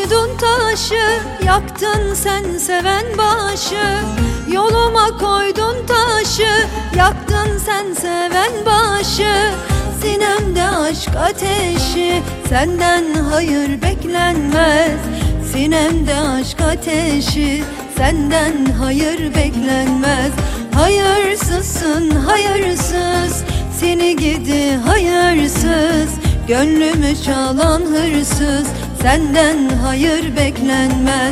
koydun taşı, yaktın sen seven başı. Yoluma koydun taşı, yaktın sen seven başı. Sinemde aşk ateşi, senden hayır beklenmez. Sinemde aşk ateşi, senden hayır beklenmez. Hayırsızsın hayırsız, seni gidi hayırsız. Gönlümü çalan hırsız, senden hayır beklenmez.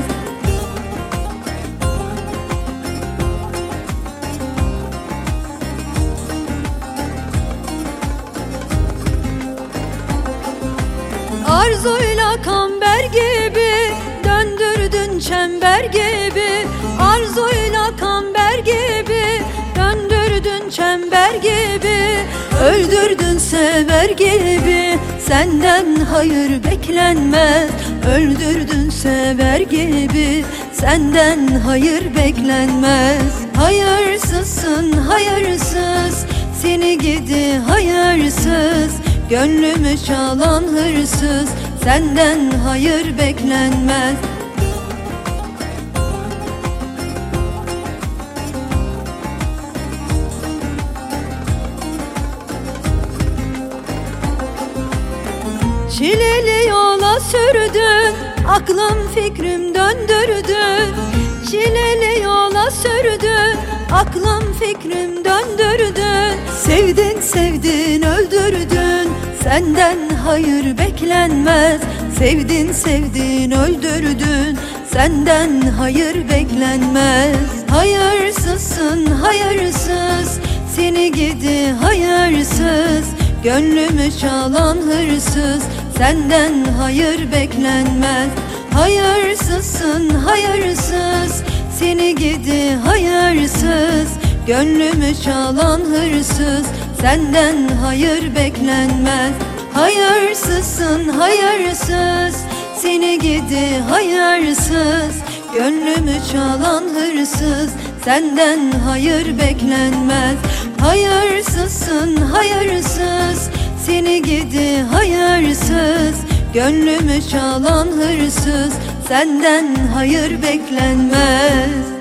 Arzuyla kamber gibi döndürdün çember gibi. Arzuyla kamber gibi döndürdün çember gibi. Öldürdün sever gibi, senden hayır beklenmez. Öldürdün sever gibi, senden hayır beklenmez. Hayırsızsın hayırsız, seni gidi hayırsız. Gönlümü çalan hırsız, senden hayır beklenmez. Çileli yola sürdün, aklım fikrim döndürdün. Çileli yola sürdün, aklım fikrim döndürdün. Sevdin sevdin öldürdün, senden hayır beklenmez. Sevdin sevdin öldürdün, senden hayır beklenmez. Hayırsızsın hayırsız, seni gidi hayırsız. Gönlümü çalan hırsız, senden hayır beklenmez. Hayırsızsın hayırsız, seni gidi hayırsız. Gönlümü çalan hırsız, senden hayır beklenmez. Hayırsızsın hayırsız, seni gidi hayırsız. Gönlümü çalan hırsız, senden hayır beklenmez. Hayırsızsın hayırsız, seni gidi hayırsız. Gönlümü çalan hırsız, senden hayır beklenmez.